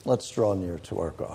Let's draw near to our God.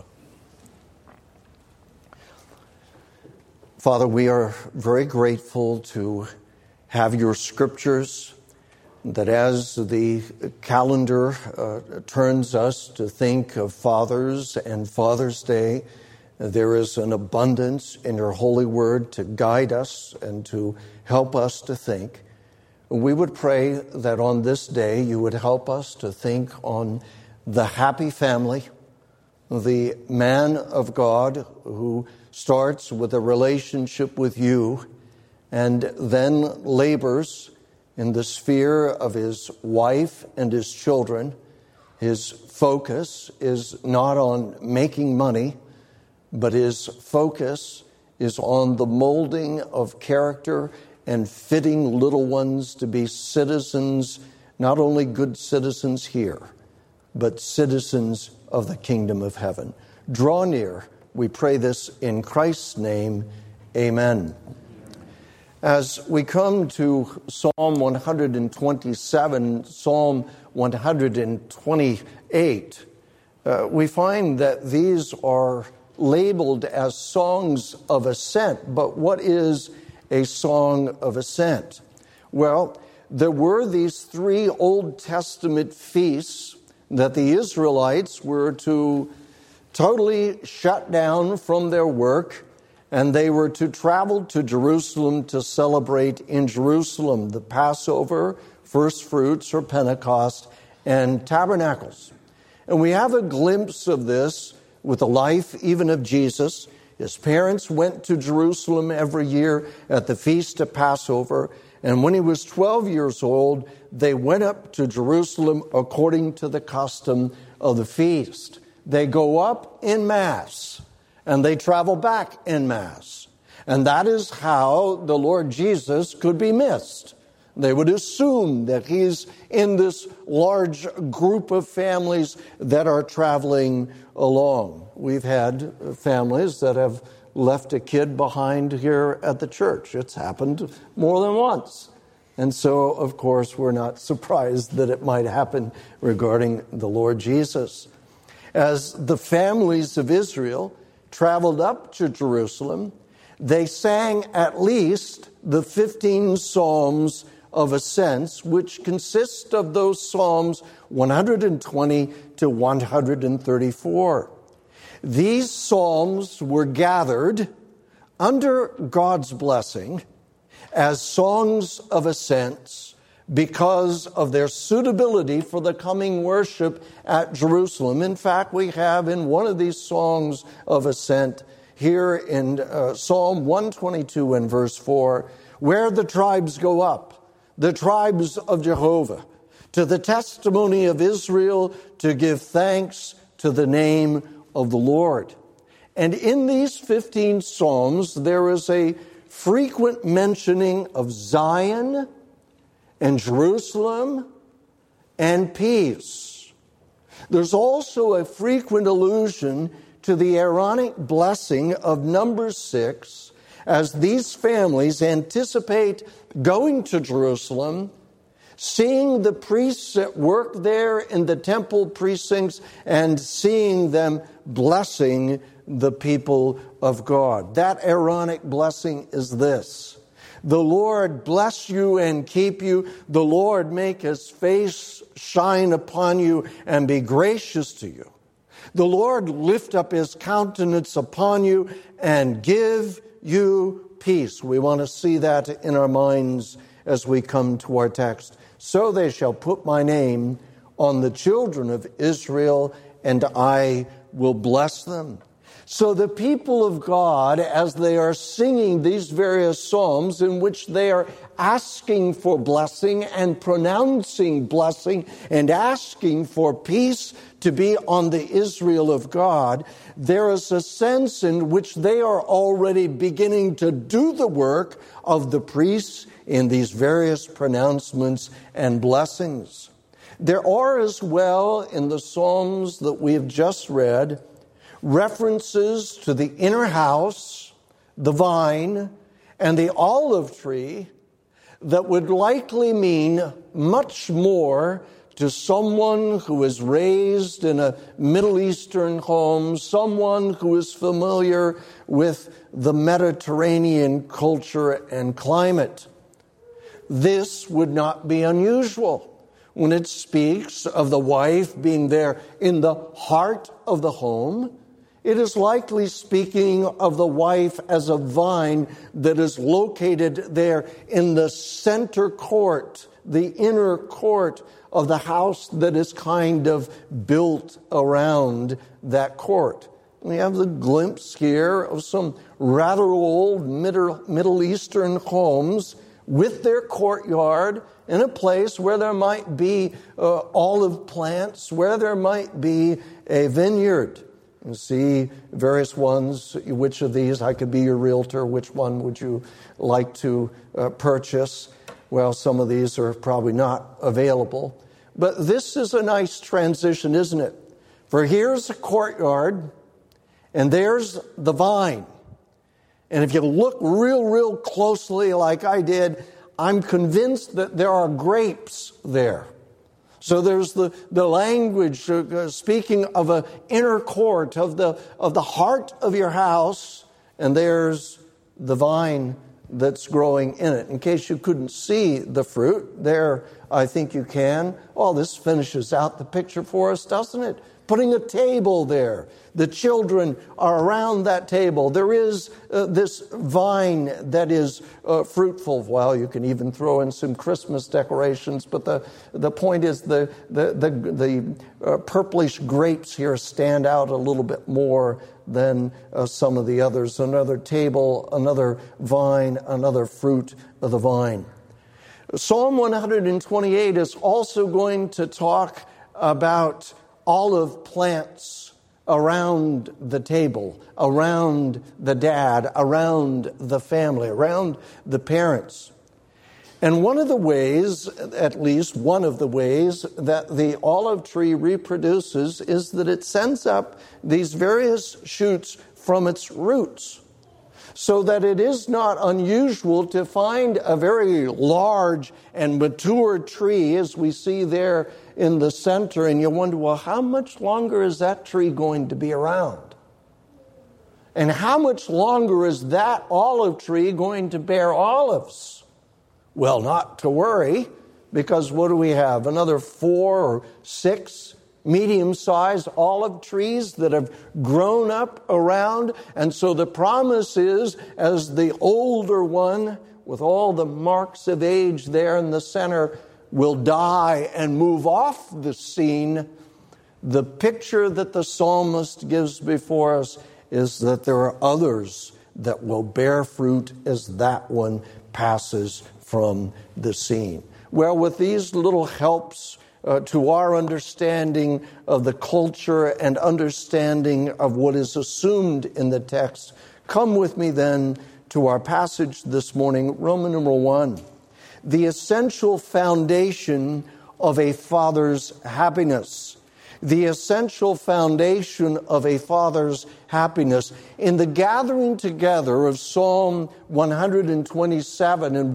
Father, we are very grateful to have your scriptures, that as the calendar turns us to think of fathers and Father's Day, there is an abundance in your holy word to guide us and to help us to think. We would pray that on this day you would help us to think on the happy family, the man of God who starts with a relationship with you and then labors in the sphere of his wife and his children. His focus is not on making money, but his focus is on the molding of character and fitting little ones to be citizens, not only good citizens here, but citizens of the kingdom of heaven. Draw near. We pray this in Christ's name. Amen. As we come to Psalm 127, Psalm 128, we find that these are labeled as songs of ascent. But what is a song of ascent? Well, there were these 3 Old Testament feasts that the Israelites were to totally shut down from their work, and they were to travel to Jerusalem to celebrate in Jerusalem the Passover, first fruits or Pentecost, and tabernacles. And we have a glimpse of this with the life even of Jesus. His parents went to Jerusalem every year at the Feast of Passover, and when he was 12 years old, they went up to Jerusalem according to the custom of the feast. They go up in mass, and they travel back en masse. And that is how the Lord Jesus could be missed. They would assume that he's in this large group of families that are traveling along. We've had families that have left a kid behind here at the church. It's happened more than once. And so, of course, we're not surprised that it might happen regarding the Lord Jesus. As the families of Israel traveled up to Jerusalem, they sang at least the 15 Psalms of Ascents, which consist of those Psalms 120 to 134. These Psalms were gathered under God's blessing as songs of ascents because of their suitability for the coming worship at Jerusalem. In fact, we have in one of these songs of ascent here in Psalm 122 and verse 4, where the tribes go up, the tribes of Jehovah, to the testimony of Israel to give thanks to the name of the Lord. And in these 15 Psalms, there is a frequent mentioning of Zion and Jerusalem and peace. There's also a frequent allusion to the Aaronic blessing of number 6 as these families anticipate going to Jerusalem, seeing the priests at work there in the temple precincts, and seeing them blessing the people of God. That Aaronic blessing is this: the Lord bless you and keep you. The Lord make his face shine upon you and be gracious to you. The Lord lift up his countenance upon you and give you peace. We want to see that in our minds as we come to our text. So they shall put my name on the children of Israel, and I will bless them. So the people of God, as they are singing these various psalms in which they are asking for blessing and pronouncing blessing and asking for peace to be on the Israel of God, there is a sense in which they are already beginning to do the work of the priests in these various pronouncements and blessings. There are as well in the Psalms that we have just read references to the inner house, the vine, and the olive tree that would likely mean much more to someone who is raised in a Middle Eastern home, someone who is familiar with the Mediterranean culture and climate. This would not be unusual when it speaks of the wife being there in the heart of the home. It is likely speaking of the wife as a vine that is located there in the center court, the inner court of the house that is kind of built around that court. We have the glimpse here of some rather old Middle Eastern homes with their courtyard in a place where there might be olive plants, where there might be a vineyard. You see various ones. Which of these? I could be your realtor. Which one would you like to purchase? Well, some of these are probably not available. But this is a nice transition, isn't it? For here's a courtyard, and there's the vine. And if you look real closely like I did, I'm convinced that there are grapes there. So there's the language speaking of an inner court, of the heart of your house, and there's the vine that's growing in it. In case you couldn't see the fruit, there I think you can. Oh, this finishes out the picture for us, doesn't it? Putting a table there. The children are around that table. There is this vine that is fruitful. Well, you can even throw in some Christmas decorations, but the point is the purplish grapes here stand out a little bit more than some of the others. Another table, another vine, another fruit of the vine. Psalm 128 is also going to talk about olive plants around the table, around the dad, around the family, around the parents. And one of the ways, at least one of the ways, that the olive tree reproduces is that it sends up these various shoots from its roots. So that it is not unusual to find a very large and mature tree, as we see there in the center, and you wonder, well, how much longer is that tree going to be around? And how much longer is that olive tree going to bear olives? Well, not to worry, because what do we have? Another 4 or 6 medium-sized olive trees that have grown up around. And so the promise is, as the older one, with all the marks of age there in the center, will die and move off the scene, the picture that the psalmist gives before us is that there are others that will bear fruit as that one passes from the scene. Well, with these little helps to our understanding of the culture and understanding of what is assumed in the text, come with me then to our passage this morning, Roman numeral 1. The essential foundation of a father's happiness. The essential foundation of a father's happiness. In the gathering together of Psalm 127 and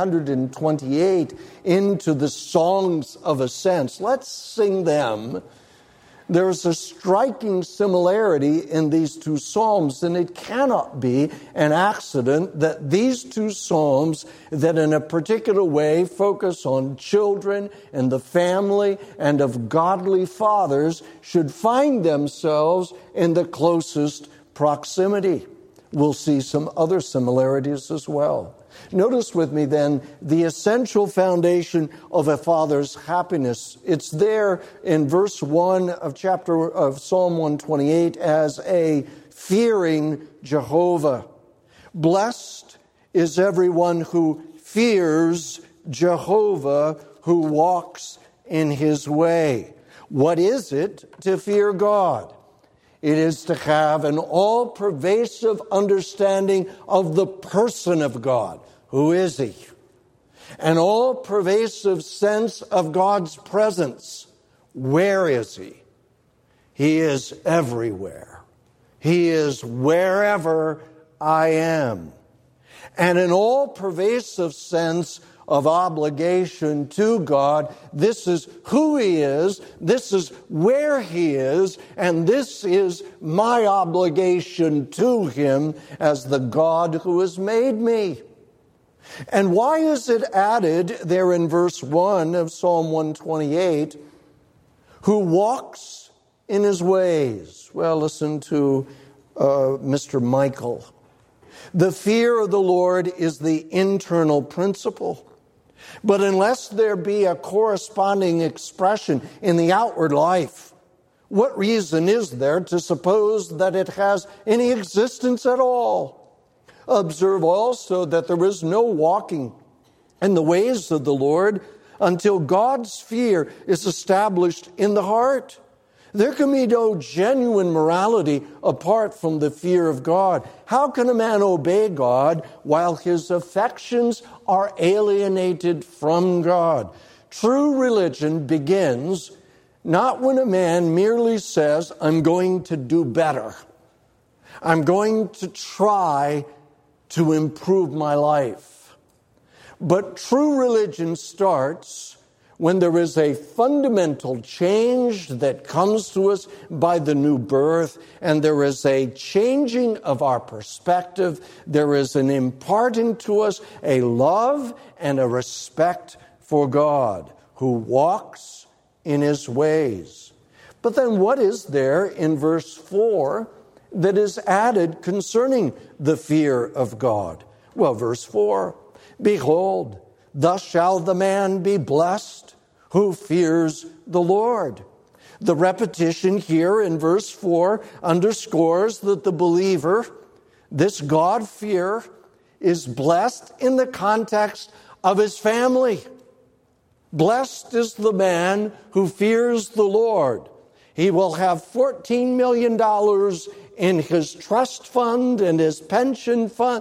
128 into the songs of ascents, let's sing them. There's a striking similarity in these two psalms, and it cannot be an accident that these two psalms that in a particular way focus on children and the family and of godly fathers should find themselves in the closest proximity. We'll see some other similarities as well. Notice with me then the essential foundation of a father's happiness. It's there in verse 1 of Psalm 128 as a fearing Jehovah. Blessed is everyone who fears Jehovah, who walks in his way. What is it to fear God? It is to have an all-pervasive understanding of the person of God. Who is He? An all-pervasive sense of God's presence. Where is He? He is everywhere. He is wherever I am. And an all-pervasive sense of obligation to God. This is who He is. This is where He is. And this is my obligation to Him as the God who has made me. And why is it added there in verse 1 of Psalm 128, who walks in His ways? Well, listen to Mr. Michael. The fear of the Lord is the internal principle. But unless there be a corresponding expression in the outward life, what reason is there to suppose that it has any existence at all? Observe also that there is no walking in the ways of the Lord until God's fear is established in the heart. There can be no genuine morality apart from the fear of God. How can a man obey God while his affections are alienated from God? True religion begins not when a man merely says, I'm going to do better. I'm going to try to improve my life. But true religion starts when there is a fundamental change that comes to us by the new birth, and there is a changing of our perspective, there is an imparting to us a love and a respect for God, who walks in His ways. But then what is there in verse 4 that is added concerning the fear of God? Well, verse 4, behold, thus shall the man be blessed who fears the Lord. The repetition here in verse 4 underscores that the believer, this God-fear, is blessed in the context of his family. Blessed is the man who fears the Lord. He will have $14 million in his trust fund and his pension fund.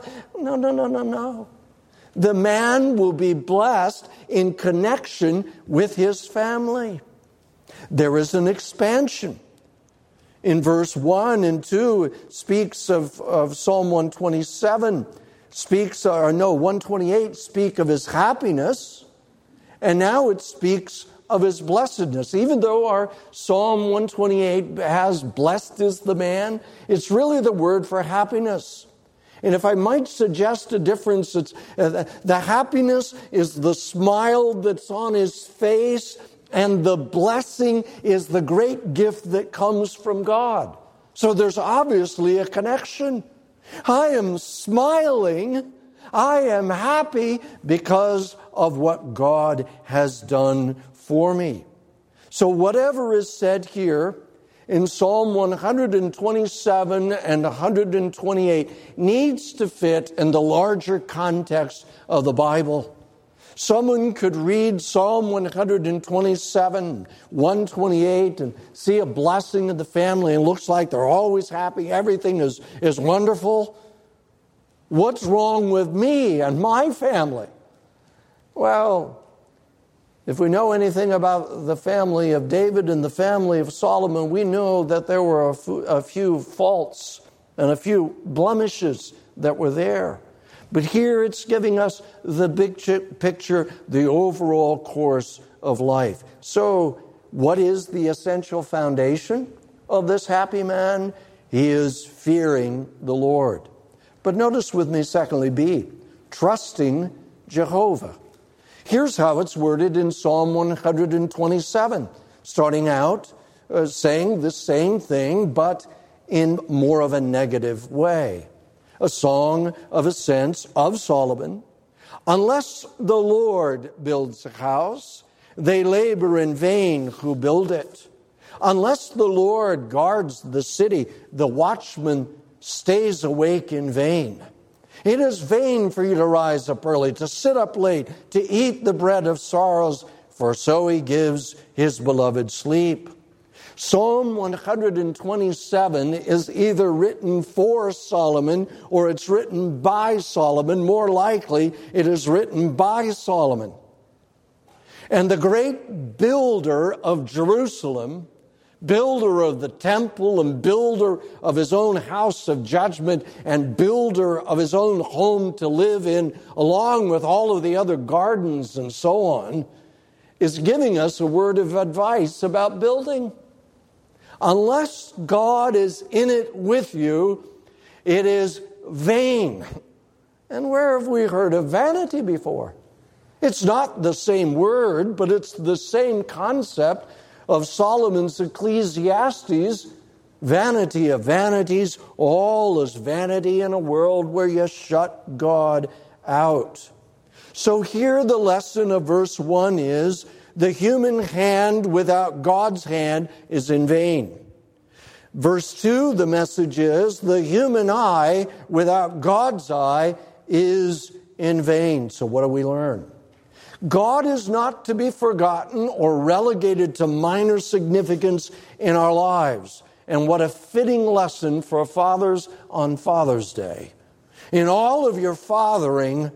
No. The man will be blessed in connection with his family. There is an expansion. In verse 1 and 2, it speaks of Psalm 127, 128 speak of his happiness, and now it speaks of his blessedness. Even though our Psalm 128 has blessed is the man, it's really the word for happiness. And if I might suggest a difference, it's the happiness is the smile that's on his face, and the blessing is the great gift that comes from God. So there's obviously a connection. I am smiling, I am happy because of what God has done for me. So whatever is said here in Psalm 127 and 128 needs to fit in the larger context of the Bible. Someone could read Psalm 127, 128 and see a blessing of the family and it looks like they're always happy, everything is wonderful. What's wrong with me and my family? Well, if we know anything about the family of David and the family of Solomon, we know that there were a few faults and a few blemishes that were there. But here it's giving us the big picture, the overall course of life. So what is the essential foundation of this happy man? He is fearing the Lord. But notice with me, secondly, B, trusting Jehovah. Here's how it's worded in Psalm 127, starting out saying the same thing, but in more of a negative way. A song of ascents of Solomon. Unless the Lord builds a house, they labor in vain who build it. Unless the Lord guards the city, the watchman stays awake in vain. It is vain for you to rise up early, to sit up late, to eat the bread of sorrows, for so he gives his beloved sleep. Psalm 127 is either written for Solomon or it's written by Solomon. More likely, it is written by Solomon. And the great builder of Jerusalem builder of the temple and builder of his own house of judgment and builder of his own home to live in, along with all of the other gardens and so on, is giving us a word of advice about building. Unless God is in it with you, it is vain. And where have we heard of vanity before? It's not the same word, but it's the same concept of Solomon's Ecclesiastes. Vanity of vanities, all is vanity in a world where you shut God out. So here the lesson of verse 1 is, the human hand without God's hand is in vain. Verse 2, the message is, the human eye without God's eye is in vain. So what do we learn? God is not to be forgotten or relegated to minor significance in our lives. And what a fitting lesson for fathers on Father's Day. In all of your fathering,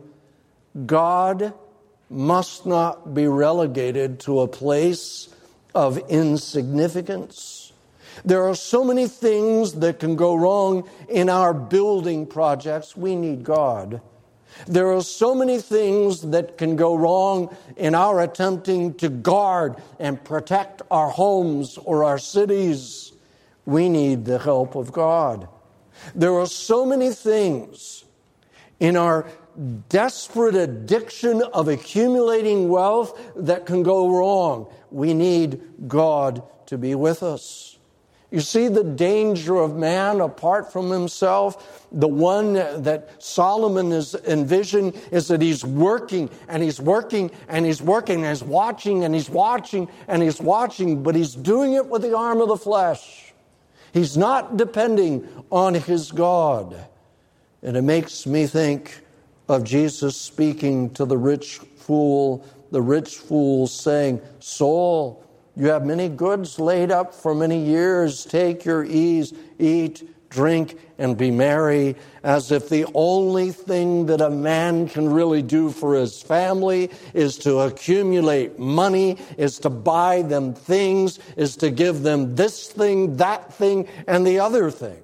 God must not be relegated to a place of insignificance. There are so many things that can go wrong in our building projects. We need God. There are so many things that can go wrong in our attempting to guard and protect our homes or our cities. We need the help of God. There are so many things in our desperate addiction of accumulating wealth that can go wrong. We need God to be with us. You see the danger of man apart from himself? The one that Solomon is envisioning is that he's working and he's working and he's working and he's watching and he's watching and he's watching, but he's doing it with the arm of the flesh. He's not depending on his God. And it makes me think of Jesus speaking to the rich fool saying, "Soul, you have many goods laid up for many years. Take your ease, eat, drink, and be merry," as if the only thing that a man can really do for his family is to accumulate money, is to buy them things, is to give them this thing, that thing, and the other thing.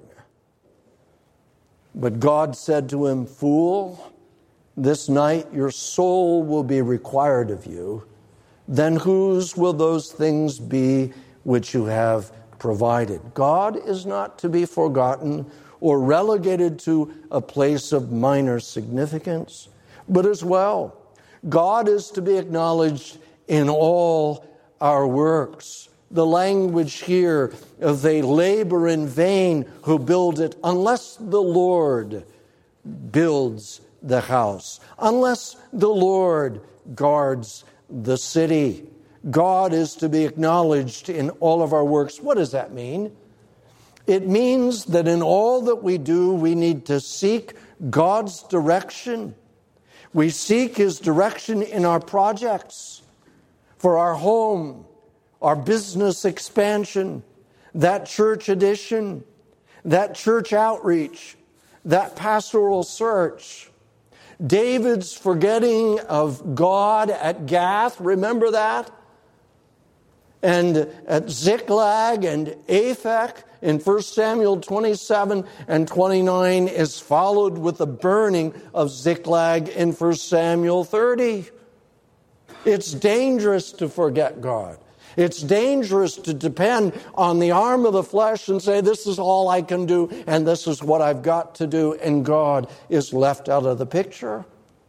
But God said to him, "Fool, this night your soul will be required of you. Then whose will those things be which you have provided?" God is not to be forgotten or relegated to a place of minor significance, but as well, God is to be acknowledged in all our works. The language here of "they labor in vain who build it," unless the Lord builds the house, unless the Lord guards the city. God is to be acknowledged in all of our works. What does that mean? It means that in all that we do, we need to seek God's direction. We seek His direction in our projects, for our home, our business expansion, that church addition, that church outreach, that pastoral search. David's forgetting of God at Gath, remember that? And at Ziklag and Aphek in 1 Samuel 27 and 29 is followed with the burning of Ziklag in 1 Samuel 30. It's dangerous to forget God. It's dangerous to depend on the arm of the flesh and say, "This is all I can do, and this is what I've got to do," and God is left out of the picture.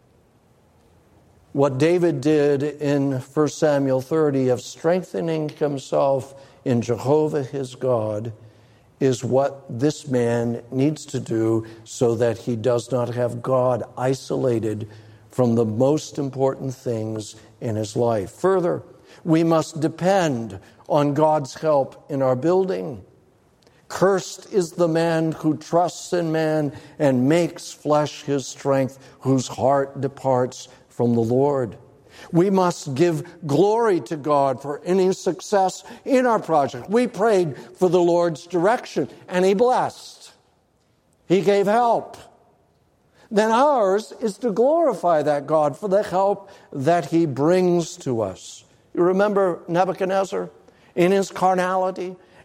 What David did in 1 Samuel 30 of strengthening himself in Jehovah his God is what this man needs to do so that he does not have God isolated from the most important things in his life. Further, we must depend on God's help in our building. Cursed is the man who trusts in man and makes flesh his strength, whose heart departs from the Lord. We must give glory to God for any success in our project. We prayed for the Lord's direction, and He blessed. He gave help. Then ours is to glorify that God for the help that He brings to us. You remember Nebuchadnezzar in his carnality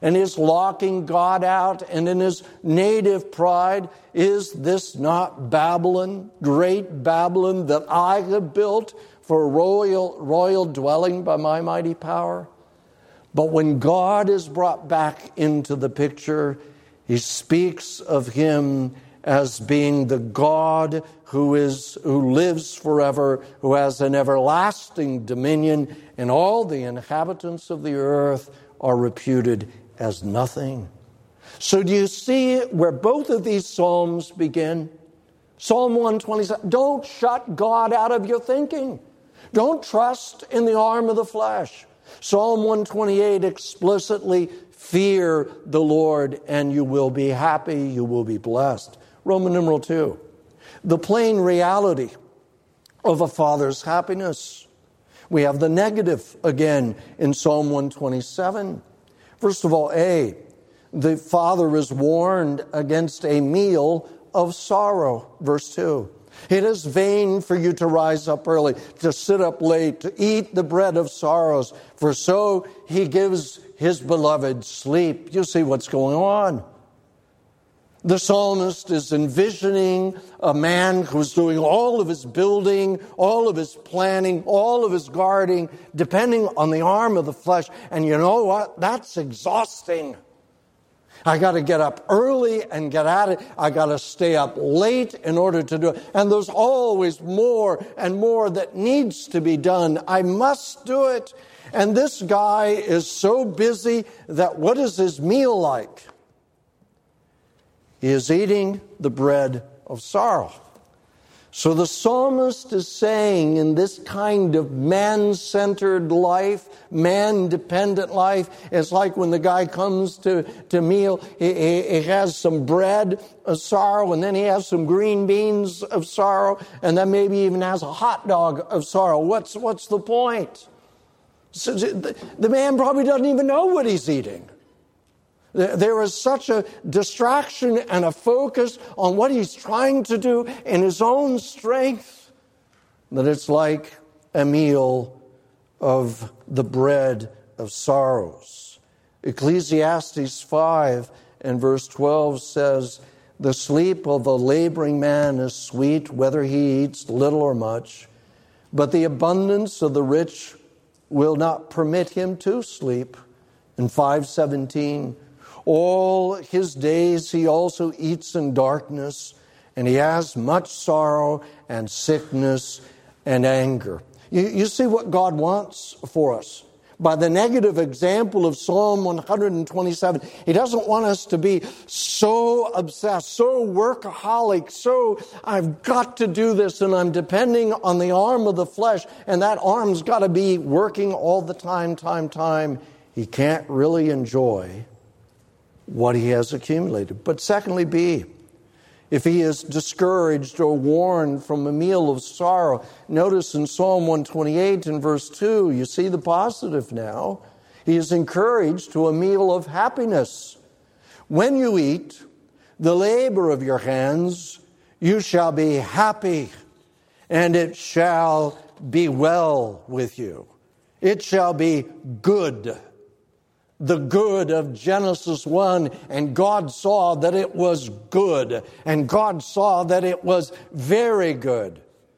and is locking God out and in his native pride. Is this not Babylon, great Babylon, that I have built for a royal dwelling by my mighty power? But when God is brought back into the picture, he speaks of him as being the God who lives forever, who has an everlasting dominion, and all the inhabitants of the earth are reputed as nothing. So do you see where both of these psalms begin? Psalm 127, don't shut God out of your thinking. Don't trust in the arm of the flesh. Psalm 128 explicitly, fear the Lord and you will be happy, you will be blessed. Roman numeral 2, the plain reality of a father's happiness. We have the negative again in Psalm 127. First of all, A, the father is warned against a meal of sorrow. Verse 2. It is vain for you to rise up early, to sit up late, to eat the bread of sorrows, for so he gives his beloved sleep. You see what's going on. The psalmist is envisioning a man who's doing all of his building, all of his planning, all of his guarding, depending on the arm of the flesh. And you know what? That's exhausting. I got to get up early and get at it. I got to stay up late in order to do it. And there's always more and more that needs to be done. I must do it. And this guy is so busy that what is his meal like? He is eating the bread of sorrow. So the psalmist is saying in this kind of man-centered life, man-dependent life, it's like when the guy comes to meal, he has some bread of sorrow, and then he has some green beans of sorrow, and then maybe even has a hot dog of sorrow. What's the point? So the man probably doesn't even know what he's eating. There is such a distraction and a focus on what he's trying to do in his own strength that it's like a meal of the bread of sorrows. Ecclesiastes 5 and verse 12 says, the sleep of a laboring man is sweet, whether he eats little or much, but the abundance of the rich will not permit him to sleep. In 5:17, all his days he also eats in darkness, and he has much sorrow and sickness and anger. You see what God wants for us. By the negative example of Psalm 127, he doesn't want us to be so obsessed, so workaholic, so I've got to do this and I'm depending on the arm of the flesh, and that arm's got to be working all the time. He can't really enjoy what he has accumulated. But secondly, B, if he is discouraged or warned from a meal of sorrow, notice in Psalm 128 and verse 2, you see the positive now. He is encouraged to a meal of happiness. When you eat the labor of your hands, you shall be happy, and it shall be well with you. It shall be good. The good of Genesis 1, and God saw that it was good, and God saw that it was very good.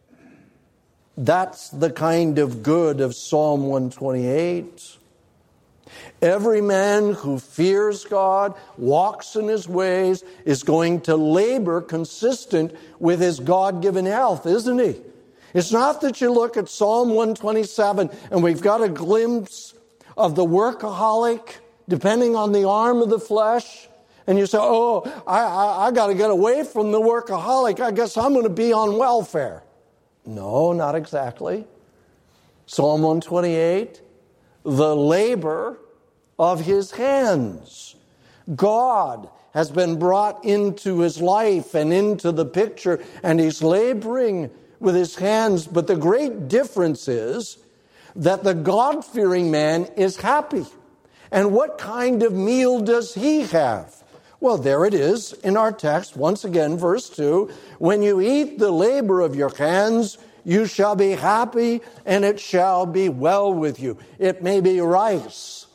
That's the kind of good of Psalm 128. Every man who fears God, walks in his ways, is going to labor consistent with his God-given health, isn't he? It's not that you look at Psalm 127 and we've got a glimpse of the workaholic, depending on the arm of the flesh, and you say, oh, I got to get away from the workaholic. I guess I'm going to be on welfare. No, not exactly. Psalm 128, the labor of his hands. God has been brought into his life and into the picture, and he's laboring with his hands. But the great difference is that the God-fearing man is happy. And what kind of meal does he have? Well, there it is in our text, once again, verse 2. When you eat the labor of your hands, you shall be happy, and it shall be well with you. It may be rice.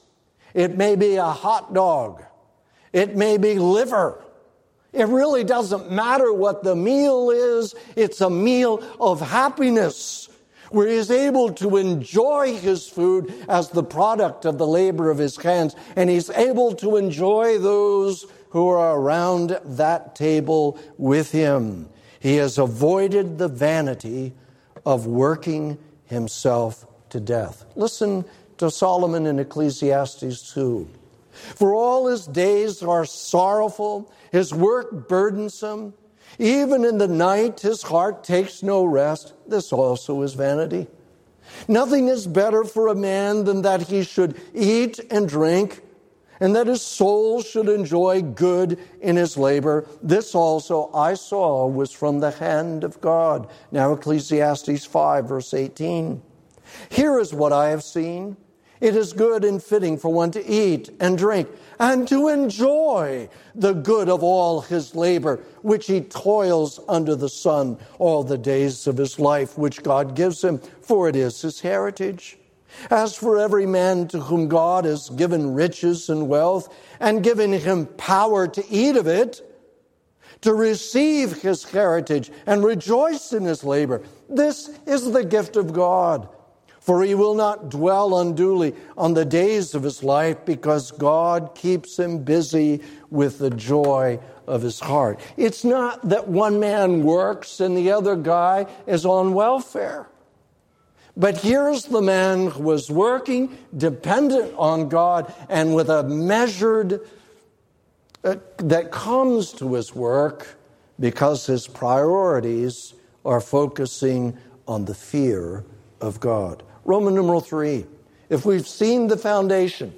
It may be a hot dog. It may be liver. It really doesn't matter what the meal is. It's a meal of happiness where he is able to enjoy his food as the product of the labor of his hands. And he's able to enjoy those who are around that table with him. He has avoided the vanity of working himself to death. Listen to Solomon in Ecclesiastes 2. For all his days are sorrowful, his work burdensome. Even in the night his heart takes no rest. This also is vanity. Nothing is better for a man than that he should eat and drink, and that his soul should enjoy good in his labor. This also I saw was from the hand of God. Now Ecclesiastes 5, verse 18. Here is what I have seen. It is good and fitting for one to eat and drink and to enjoy the good of all his labor, which he toils under the sun all the days of his life, which God gives him, for it is his heritage. As for every man to whom God has given riches and wealth and given him power to eat of it, to receive his heritage and rejoice in his labor, this is the gift of God. For he will not dwell unduly on the days of his life, because God keeps him busy with the joy of his heart. It's not that one man works and the other guy is on welfare. But here's the man who was working, dependent on God, and with a measured that comes to his work because his priorities are focusing on the fear of God. Roman numeral 3. If we've seen the foundation,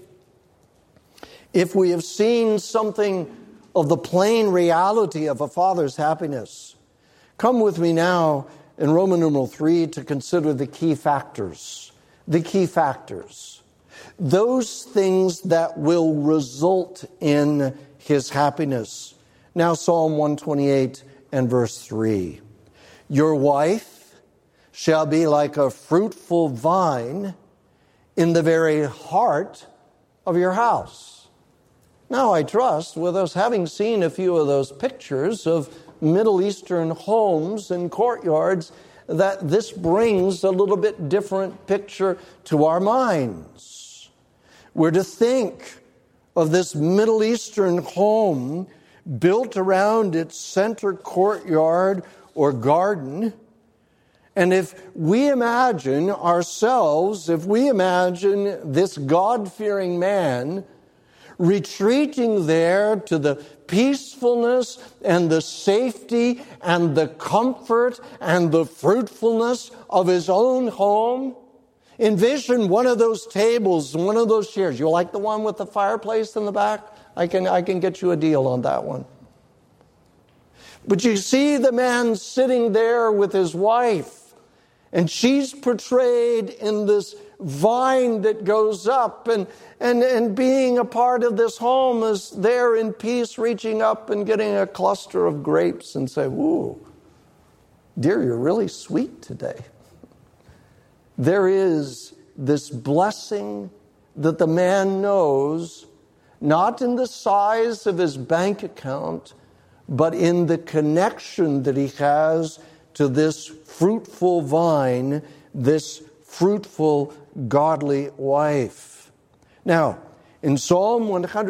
if we have seen something of the plain reality of a father's happiness, come with me now in Roman numeral 3 to consider the key factors. The key factors. Those things that will result in his happiness. Now Psalm 128 and verse 3. Your wife shall be like a fruitful vine in the very heart of your house. Now I trust, with us having seen a few of those pictures of Middle Eastern homes and courtyards, that this brings a little bit different picture to our minds. We're to think of this Middle Eastern home built around its center courtyard or garden. And if we imagine ourselves, if we imagine this God-fearing man retreating there to the peacefulness and the safety and the comfort and the fruitfulness of his own home, envision one of those tables, one of those chairs. You like the one with the fireplace in the back? I can get you a deal on that one. But you see the man sitting there with his wife, and she's portrayed in this vine that goes up, and being a part of this home is there in peace, reaching up and getting a cluster of grapes and say, "Ooh, dear, you're really sweet today." There is this blessing that the man knows, not in the size of his bank account, but in the connection that he has to this fruitful vine, this fruitful, godly wife. Now, in Psalm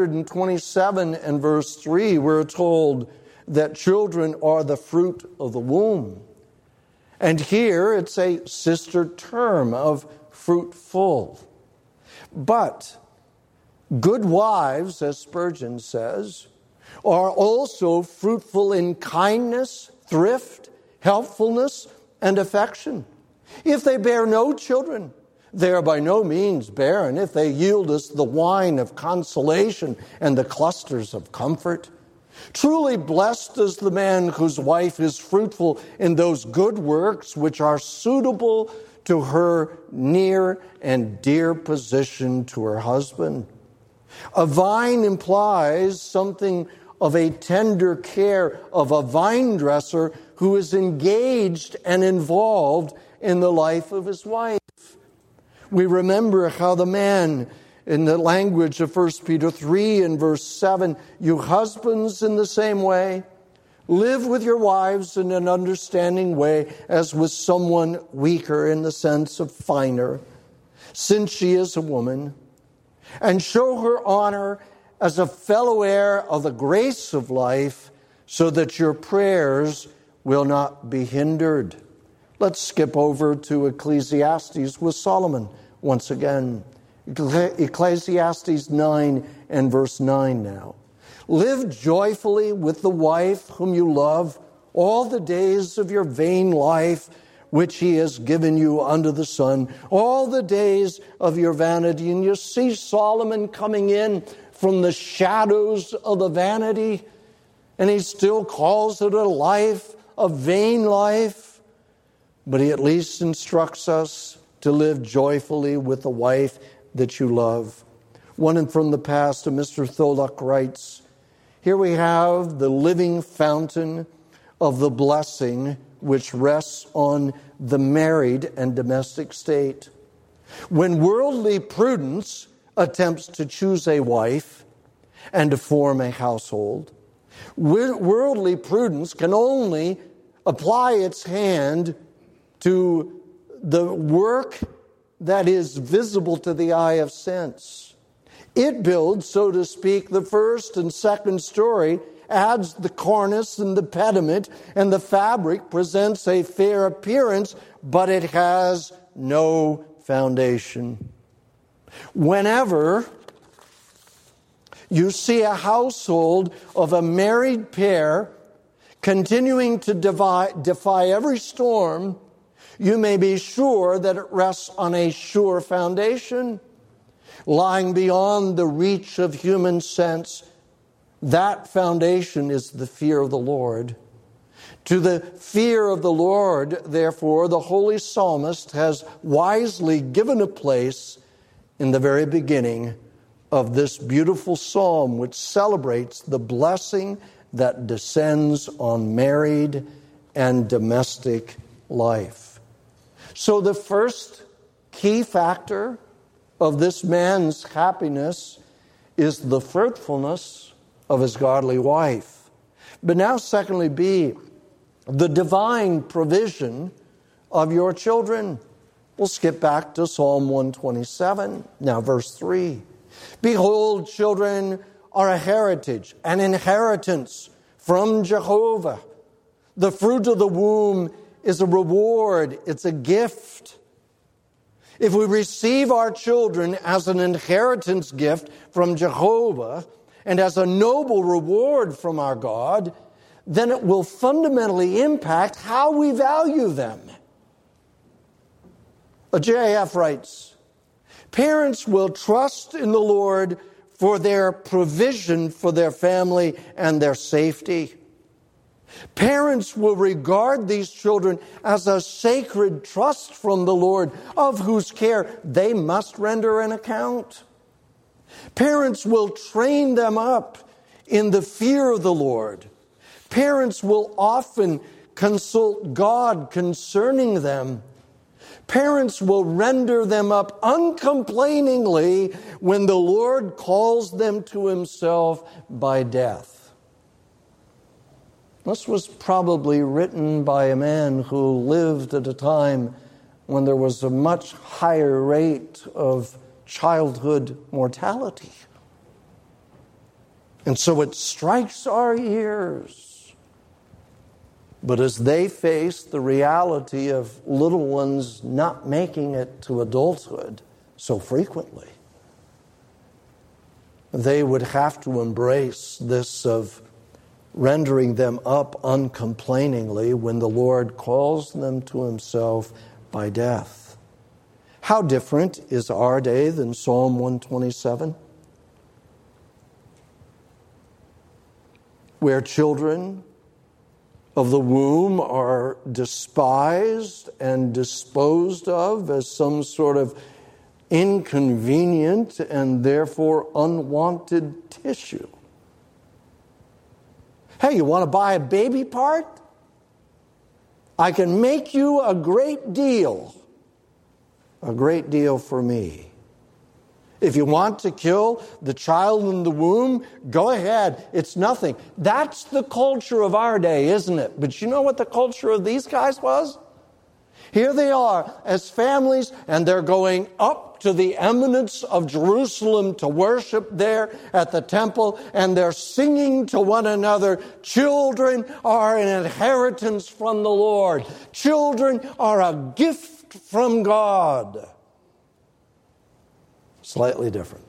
127 and verse 3, we're told that children are the fruit of the womb. And here it's a sister term of fruitful. But good wives, as Spurgeon says, are also fruitful in kindness, thrift, helpfulness, and affection. If they bear no children, they are by no means barren. If they yield us the wine of consolation and the clusters of comfort, truly blessed is the man whose wife is fruitful in those good works which are suitable to her near and dear position to her husband. A vine implies something of a tender care of a vine dresser who is engaged and involved in the life of his wife. We remember how the man In the language of 1 Peter 3 and verse 7, you husbands in the same way, live with your wives in an understanding way as with someone weaker in the sense of finer, since she is a woman, and show her honor as a fellow heir of the grace of life, so that your prayers will not be hindered. Let's skip over to Ecclesiastes with Solomon once again. Ecclesiastes 9 and verse 9 now. Live joyfully with the wife whom you love all the days of your vain life, which he has given you under the sun, all the days of your vanity. And you see Solomon coming in from the shadows of the vanity, and he still calls it a life, a vain life. But he at least instructs us to live joyfully with the wife that you love. One from the past, Mr. Tholuck writes, here we have the living fountain of the blessing which rests on the married and domestic state. When worldly prudence attempts to choose a wife and to form a household, worldly prudence can only apply its hand to the work that is visible to the eye of sense. It builds, so to speak, the first and second story, adds the cornice and the pediment, and the fabric presents a fair appearance, but it has no foundation. Whenever you see a household of a married pair continuing to defy every storm, you may be sure that it rests on a sure foundation, lying beyond the reach of human sense. That foundation is the fear of the Lord. To the fear of the Lord, therefore, the holy psalmist has wisely given a place in the very beginning of this beautiful psalm, which celebrates the blessing that descends on married and domestic life. So the first key factor of this man's happiness is the fruitfulness of his godly wife. But now, secondly, B, the divine provision of your children. We'll skip back to Psalm 127, now verse 3. Behold, children are a heritage, an inheritance from Jehovah. The fruit of the womb is a reward, it's a gift. If we receive our children as an inheritance gift from Jehovah and as a noble reward from our God, then it will fundamentally impact how we value them. J.F. writes, parents will trust in the Lord for their provision for their family and their safety. Parents will regard these children as a sacred trust from the Lord, of whose care they must render an account. Parents will train them up in the fear of the Lord. Parents will often consult God concerning them. Parents will render them up uncomplainingly when the Lord calls them to himself by death. This was probably written by a man who lived at a time when there was a much higher rate of childhood mortality. And so it strikes our ears. But as they face the reality of little ones not making it to adulthood so frequently, they would have to embrace this of rendering them up uncomplainingly when the Lord calls them to himself by death. How different is our day than Psalm 127? Where children of the womb are despised and disposed of as some sort of inconvenient and therefore unwanted tissue. Hey, you want to buy a baby part? I can make you a great deal for me. If you want to kill the child in the womb, go ahead. It's nothing. That's the culture of our day, isn't it? But you know what the culture of these guys was? Here they are as families, and they're going up to the eminence of Jerusalem to worship there at the temple, and they're singing to one another, children are an inheritance from the Lord. Children are a gift from God. Slightly different.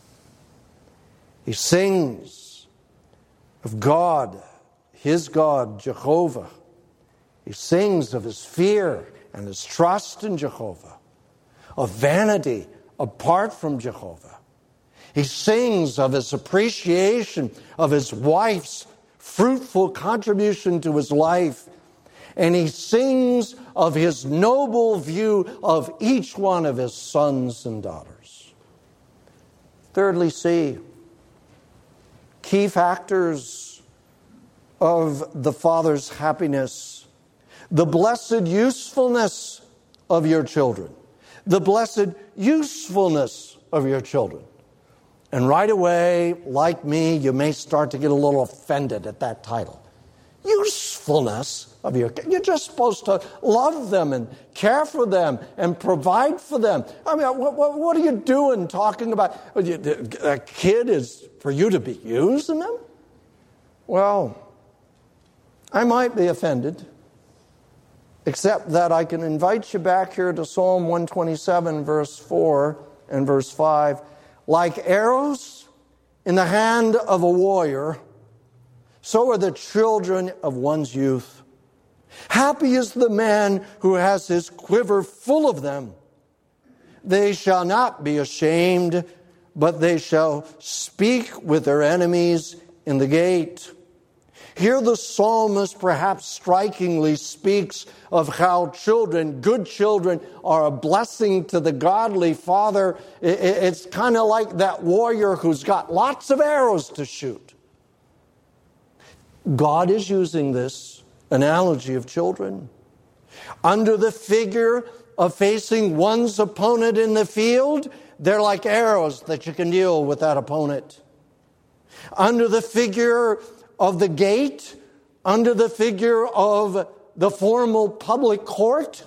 He sings of God, his God, Jehovah. He sings of his fear and his trust in Jehovah, of vanity apart from Jehovah. He sings of his appreciation of his wife's fruitful contribution to his life. And he sings of his noble view of each one of his sons and daughters. Thirdly, C, key factors of the Father's happiness. The blessed usefulness of your children. The blessed usefulness of your children. And right away, like me, you may start to get a little offended at that title. Usefulness of your kids. You're just supposed to love them and care for them and provide for them. I mean, what are you doing talking about a kid is for you to be using them? Well, I might be offended, except that I can invite you back here to Psalm 127, verse 4 and verse 5. Like arrows in the hand of a warrior, so are the children of one's youth. Happy is the man who has his quiver full of them. They shall not be ashamed, but they shall speak with their enemies in the gate. Here the psalmist perhaps strikingly speaks of how children, good children, are a blessing to the godly father. It's kind of like that warrior who's got lots of arrows to shoot. God is using this analogy of children under the figure of facing one's opponent in the field. They're like arrows that you can deal with that opponent. Under the figure of the gate, under the figure of the formal public court,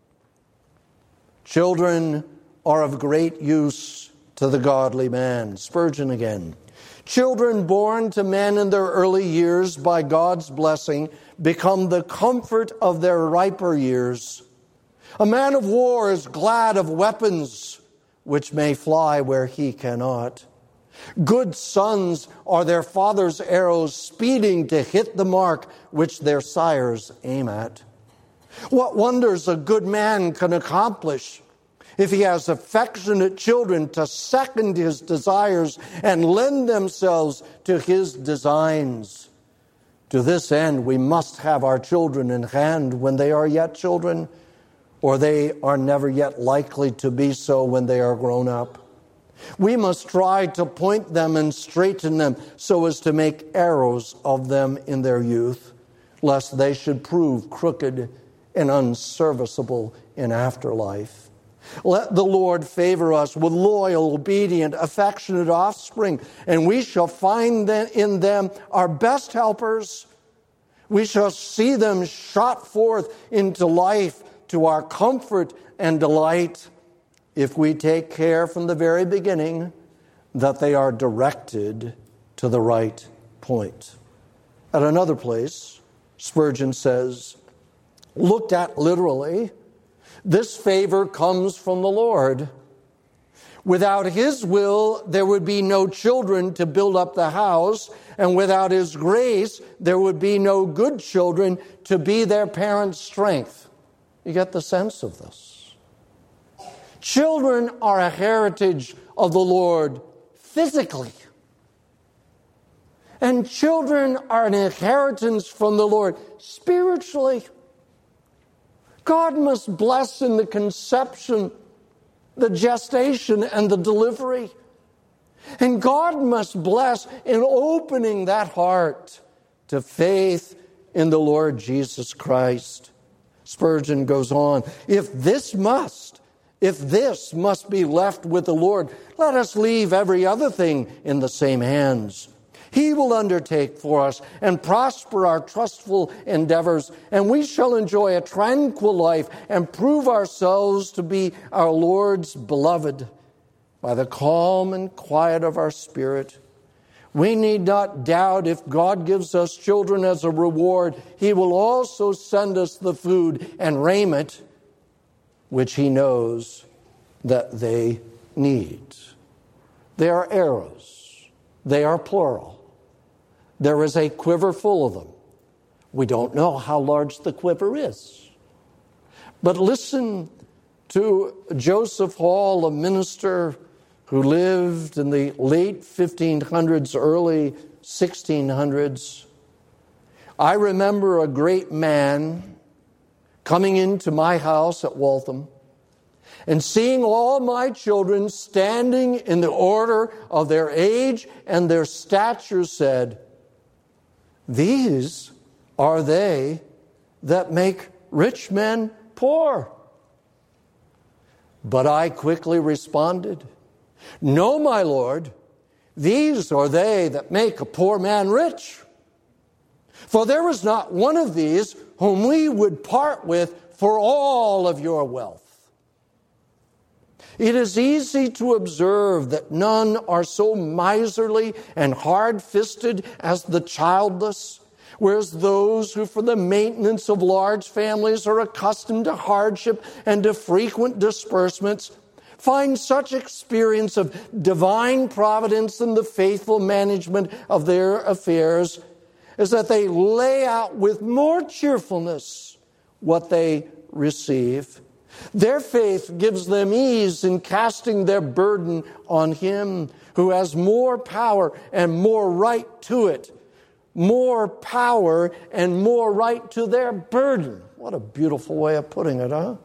children are of great use to the godly man. Spurgeon again. Children born to men in their early years by God's blessing become the comfort of their riper years. A man of war is glad of weapons which may fly where he cannot. Good sons are their father's arrows speeding to hit the mark which their sires aim at. What wonders a good man can accomplish if he has affectionate children to second his desires and lend themselves to his designs. To this end, we must have our children in hand when they are yet children, or they are never yet likely to be so when they are grown up. We must try to point them and straighten them so as to make arrows of them in their youth, lest they should prove crooked and unserviceable in afterlife. Let the Lord favor us with loyal, obedient, affectionate offspring, and we shall find in them our best helpers. We shall see them shot forth into life to our comfort and delight, if we take care from the very beginning that they are directed to the right point. At another place, Spurgeon says, looked at literally, this favor comes from the Lord. Without his will, there would be no children to build up the house, and without his grace, there would be no good children to be their parents' strength. You get the sense of this? Children are a heritage of the Lord physically. And children are an inheritance from the Lord spiritually. God must bless in the conception, the gestation, and the delivery. And God must bless in opening that heart to faith in the Lord Jesus Christ. Spurgeon goes on, if this must, If this must be left with the Lord, let us leave every other thing in the same hands. He will undertake for us and prosper our trustful endeavors, and we shall enjoy a tranquil life and prove ourselves to be our Lord's beloved by the calm and quiet of our spirit. We need not doubt if God gives us children as a reward, He will also send us the food and raiment which He knows that they need. They are arrows. They are plural. There is a quiver full of them. We don't know how large the quiver is. But listen to Joseph Hall, a minister who lived in the late 1500s, early 1600s. I remember a great man coming into my house at Waltham and seeing all my children standing in the order of their age and their stature, said, "These are they that make rich men poor." But I quickly responded, "No, my Lord, these are they that make a poor man rich. For there is not one of these whom we would part with for all of your wealth." It is easy to observe that none are so miserly and hard-fisted as the childless, whereas those who for the maintenance of large families are accustomed to hardship and to frequent disbursements find such experience of divine providence in the faithful management of their affairs as that they lay out with more cheerfulness what they receive. Their faith gives them ease in casting their burden on Him who has more power and more right to it. More power and more right to their burden. What a beautiful way of putting it, huh?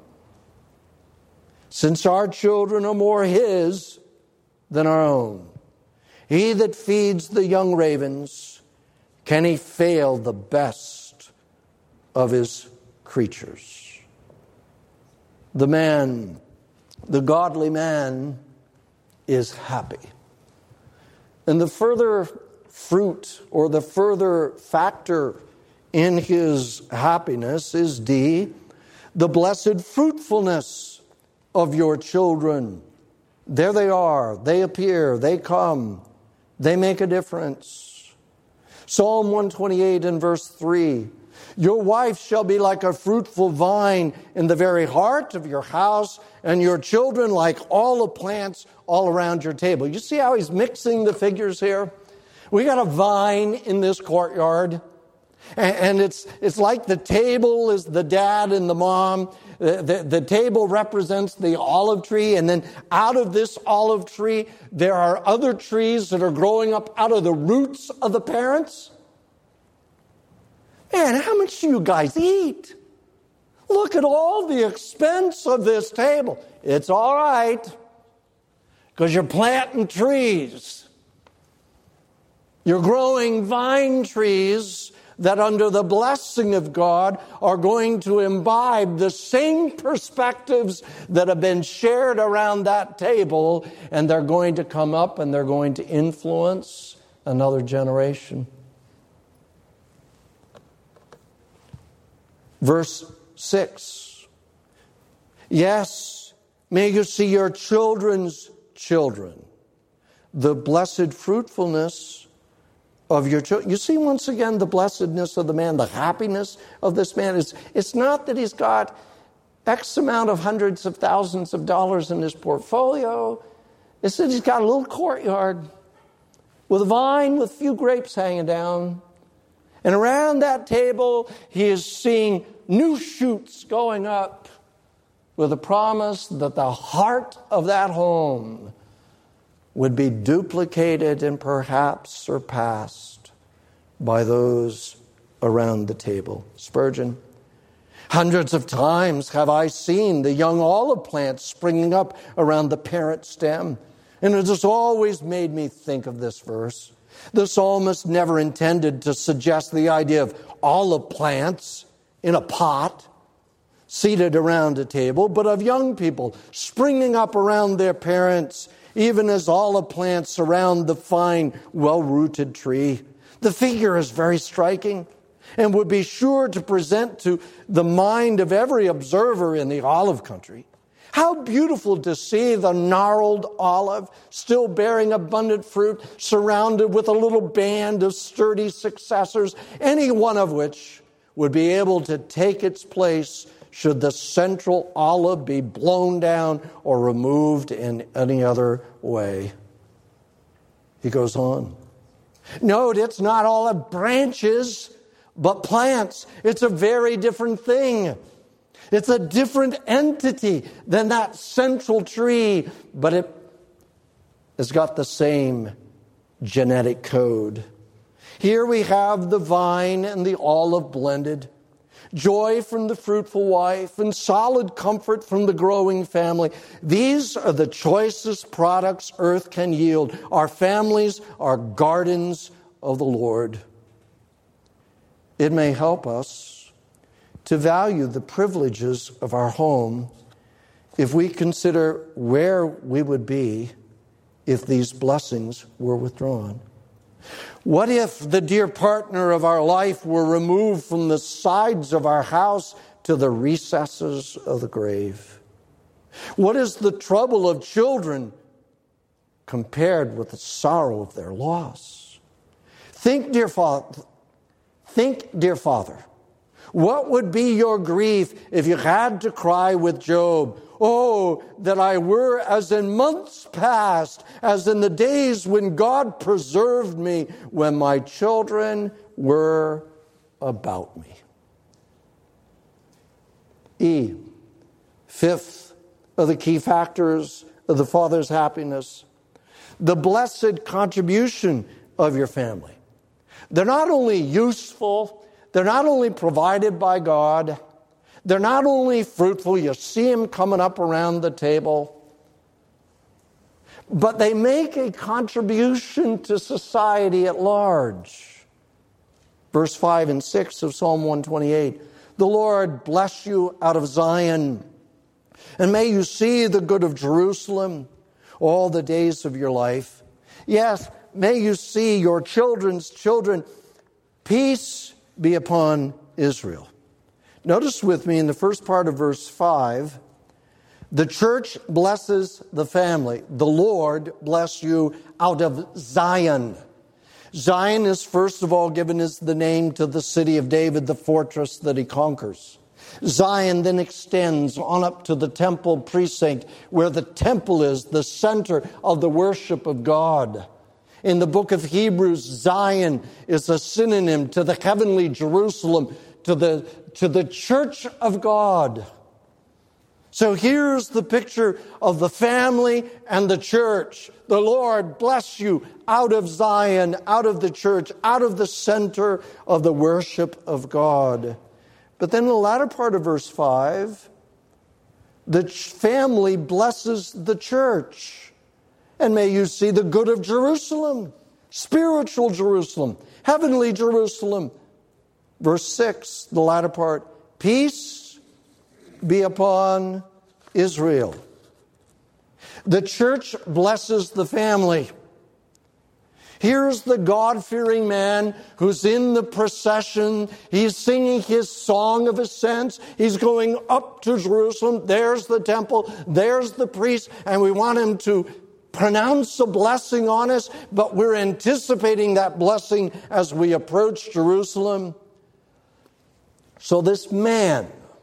Since our children are more His than our own, He that feeds the young ravens, can He fail the best of His creatures? The man, the godly man, is happy. And the further fruit or the further factor in his happiness is D, the blessed fruitfulness of your children. There they are, they appear, they come, they make a difference. Psalm 128 and verse 3, your wife shall be like a fruitful vine in the very heart of your house, and your children like all the plants all around your table. You see how he's mixing the figures here? We got a vine in this courtyard, and it's like the table is the dad and the mom. The table represents the olive tree, and then out of this olive tree, there are other trees that are growing up out of the roots of the parents. Man, how much do you guys eat? Look at all the expense of this table. It's all right, because you're planting trees. You're growing vine trees that under the blessing of God are going to imbibe the same perspectives that have been shared around that table, and they're going to come up and they're going to influence another generation. Verse 6. Yes, may you see your children's children, the blessed fruitfulness of your children. You see once again the blessedness of the man, the happiness of this man. It's not that he's got X amount of hundreds of thousands of dollars in his portfolio. It's that he's got a little courtyard with a vine with a few grapes hanging down. And around that table, he is seeing new shoots going up with a promise that the heart of that home would be duplicated and perhaps surpassed by those around the table. Spurgeon, hundreds of times have I seen the young olive plants springing up around the parent stem, and it has always made me think of this verse. The psalmist never intended to suggest the idea of olive plants in a pot. seated around a table, but of young people springing up around their parents, even as olive plants surround the fine, well-rooted tree. The figure is very striking and would be sure to present to the mind of every observer in the olive country. How beautiful to see the gnarled olive still bearing abundant fruit, surrounded with a little band of sturdy successors, any one of which would be able to take its place should the central olive be blown down or removed in any other way. He goes on. Note, it's not olive branches, but plants. It's a very different thing. It's a different entity than that central tree, but it has got the same genetic code. Here we have the vine and the olive blended, joy from the fruitful wife, and solid comfort from the growing family. These are the choicest products earth can yield. Our families are gardens of the Lord. It may help us to value the privileges of our home if we consider where we would be if these blessings were withdrawn. What if the dear partner of our life were removed from the sides of our house to the recesses of the grave? What is the trouble of children compared with the sorrow of their loss? Think, dear Father, what would be your grief if you had to cry with Job, "Oh, that I were as in months past, as in the days when God preserved me, when my children were about me." Fifth of the key factors of the father's happiness, the blessed contribution of your family. They're not only useful, they're not only provided by God, they're not only fruitful, you see them coming up around the table, but they make a contribution to society at large. Verse 5 and 6 of Psalm 128, "The Lord bless you out of Zion, and may you see the good of Jerusalem all the days of your life. Yes, may you see your children's children. Peace be upon Israel." Notice with me in the first part of verse 5, the church blesses the family. The Lord bless you out of Zion. Zion is first of all given as the name to the city of David, the fortress that he conquers. Zion then extends on up to the temple precinct, where the temple is the center of the worship of God. In the book of Hebrews, Zion is a synonym to the heavenly Jerusalem, to the church of God. So here's the picture of the family and the church. The Lord bless you out of Zion, out of the church, out of the center of the worship of God. But then in the latter part of verse 5, the family blesses the church. And may you see the good of Jerusalem, spiritual Jerusalem, heavenly Jerusalem. Verse 6, the latter part, "Peace be upon Israel." The church blesses the family. Here's the God-fearing man who's in the procession. He's singing his song of ascent. He's going up to Jerusalem. There's the temple. There's the priest. And we want him to pronounce a blessing on us, but we're anticipating that blessing as we approach Jerusalem. So this man,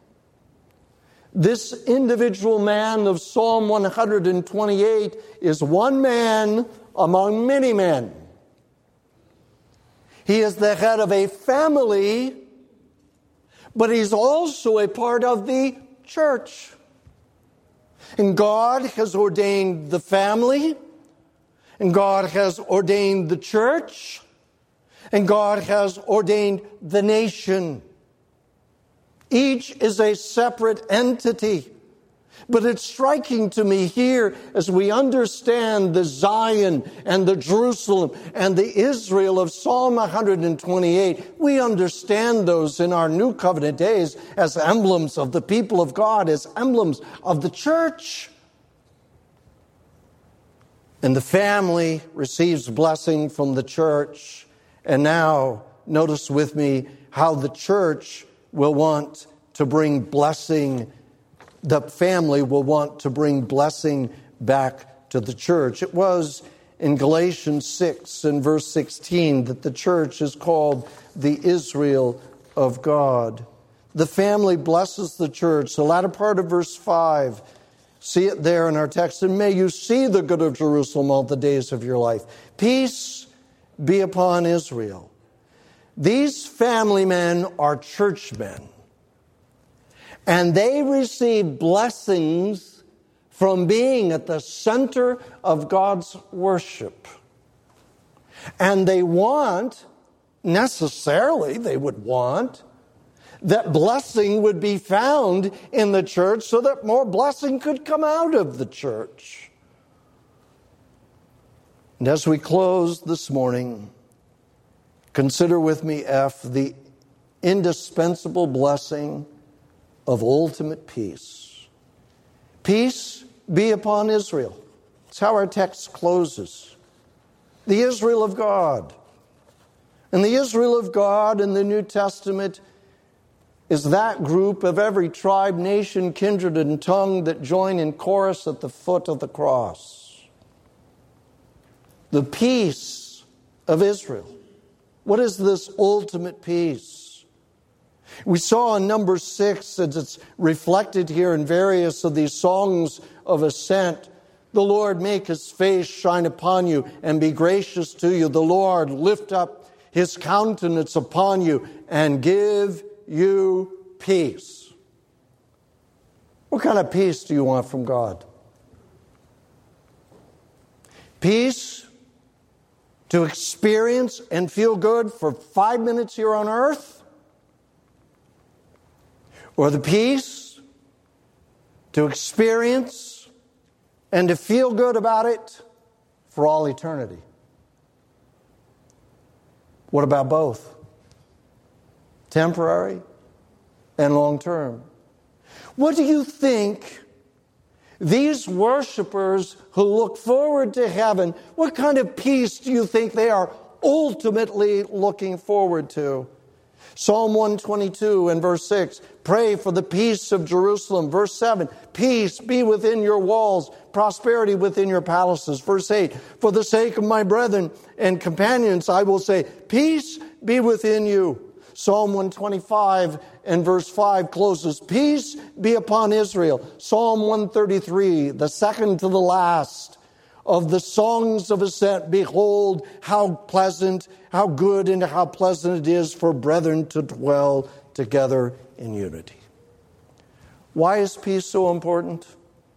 this individual man of Psalm 128 is one man among many men. He is the head of a family, but he's also a part of the church. And God has ordained the family, and God has ordained the church, and God has ordained the nation. Each is a separate entity. But it's striking to me here as we understand the Zion and the Jerusalem and the Israel of Psalm 128. We understand those in our New Covenant days as emblems of the people of God, as emblems of the church. And the family receives blessing from the church. And now, notice with me how the church will want to bring blessing. The family will want to bring blessing back to the church. It was in Galatians 6 and verse 16 that the church is called the Israel of God. The family blesses the church. The latter part of verse 5, see it there in our text. And may you see the good of Jerusalem all the days of your life. Peace be upon Israel. These family men are churchmen. And they receive blessings from being at the center of God's worship. And they want, necessarily they would want, that blessing would be found in the church so that more blessing could come out of the church. And as we close this morning, consider with me, F, the indispensable blessing of ultimate peace. Peace be upon Israel. That's how our text closes. The Israel of God. And the Israel of God in the New Testament is that group of every tribe, nation, kindred, and tongue that join in chorus at the foot of the cross. The peace of Israel. What is this ultimate peace? We saw in Numbers 6, as it's reflected here in various of these songs of ascent, the Lord make His face shine upon you and be gracious to you. The Lord lift up His countenance upon you and give you peace. What kind of peace do you want from God? Peace to experience and feel good for 5 minutes here on earth? Or the peace to experience and to feel good about it for all eternity? What about both? Temporary and long term. What do you think these worshipers who look forward to heaven, what kind of peace do you think they are ultimately looking forward to? Psalm 122 and verse 6, pray for the peace of Jerusalem. Verse 7, peace be within your walls, prosperity within your palaces. Verse 8, for the sake of my brethren and companions, I will say, peace be within you. Psalm 125 and verse 5 closes, peace be upon Israel. Psalm 133, the second to the last of the songs of ascent, behold, how pleasant, how good and how pleasant it is for brethren to dwell together in unity. Why is peace so important?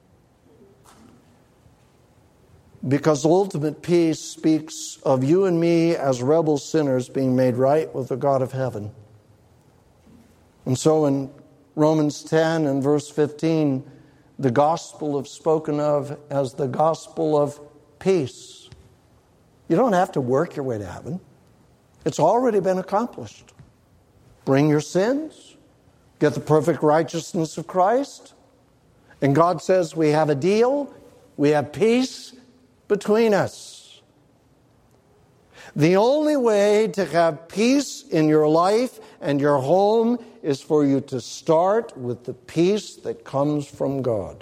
Because ultimate peace speaks of you and me as rebel sinners being made right with the God of heaven. And so in Romans 10 and verse 15, the gospel is spoken of as the gospel of peace. You don't have to work your way to heaven. It's already been accomplished. Bring your sins, get the perfect righteousness of Christ, and God says we have a deal, we have peace between us. The only way to have peace in your life and your home is for you to start with the peace that comes from God.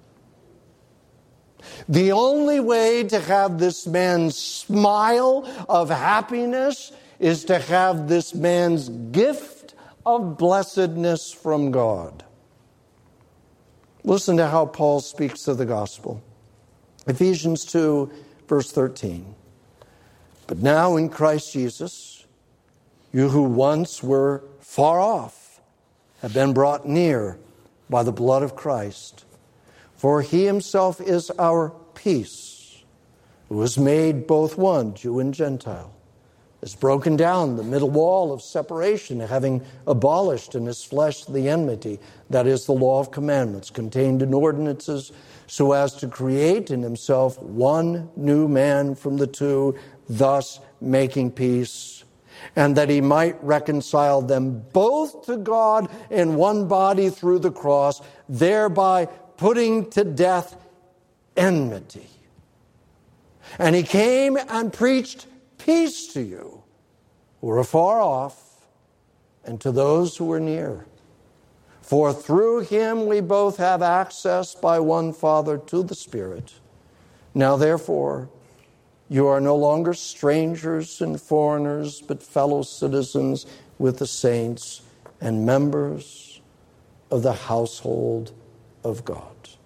The only way to have this man's smile of happiness is to have this man's gift of blessedness from God. Listen to how Paul speaks of the gospel. Ephesians 2, verse 13. But now in Christ Jesus, you who once were far off have been brought near by the blood of Christ. For He Himself is our peace, who has made both one, Jew and Gentile, has broken down the middle wall of separation, having abolished in his flesh the enmity, that is, the law of commandments contained in ordinances, so as to create in himself one new man from the two, thus making peace, and that he might reconcile them both to God in one body through the cross, thereby putting to death enmity. And he came and preached peace to you who are afar off, and to those who are near. For through him we both have access by one Father to the Spirit. Now therefore, you are no longer strangers and foreigners, but fellow citizens with the saints and members of the household of God.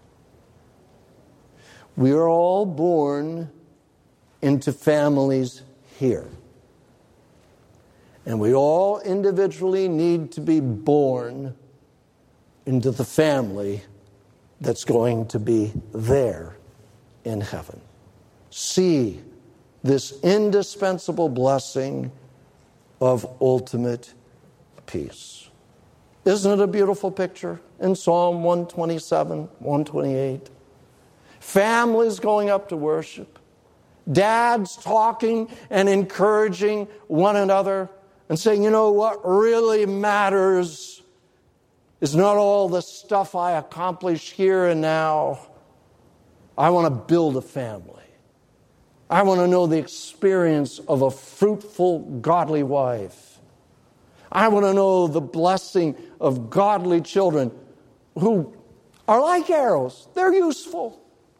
We are all born into families here. And we all individually need to be born into the family that's going to be there in heaven. See this indispensable blessing of ultimate peace. Isn't it a beautiful picture in Psalm 127, 128? Families going up to worship. Dads talking and encouraging one another and saying, you know, what really matters is not all the stuff I accomplish here and now. I want to build a family. I want to know the experience of a fruitful, godly wife. I want to know the blessing of godly children who are like arrows. They're useful.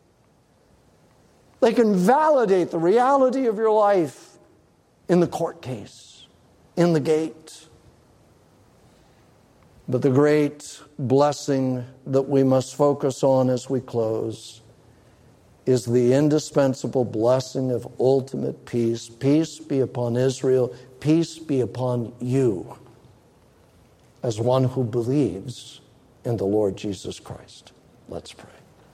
They can validate the reality of your life in the court case, in the gate. But the great blessing that we must focus on as we close is the indispensable blessing of ultimate peace. Peace be upon Israel. Peace be upon you as one who believes in the Lord Jesus Christ. Let's pray.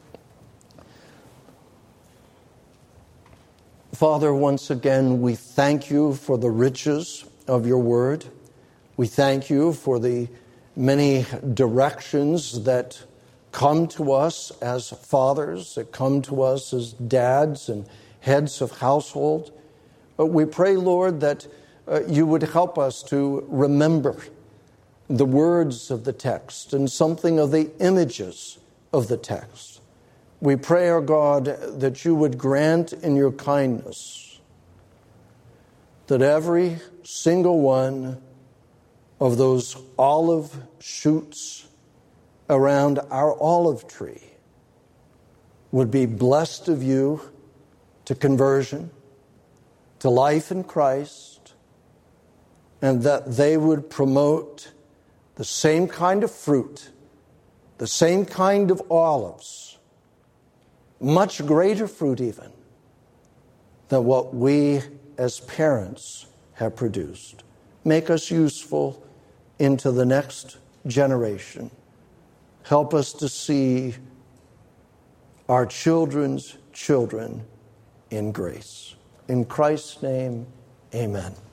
Father, once again, we thank you for the riches of your word. We thank you for the many directions that come to us as fathers, that come to us as dads and heads of household. But we pray, Lord, that you would help us to remember the words of the text and something of the images of the text. We pray, our God, that you would grant in your kindness that every single one of those olive shoots around our olive tree would be blessed of you to conversion, to life in Christ, and that they would promote the same kind of fruit, the same kind of olives, much greater fruit even than what we as parents have produced. Make us useful into the next generation. Help us to see our children's children in grace. In Christ's name, amen.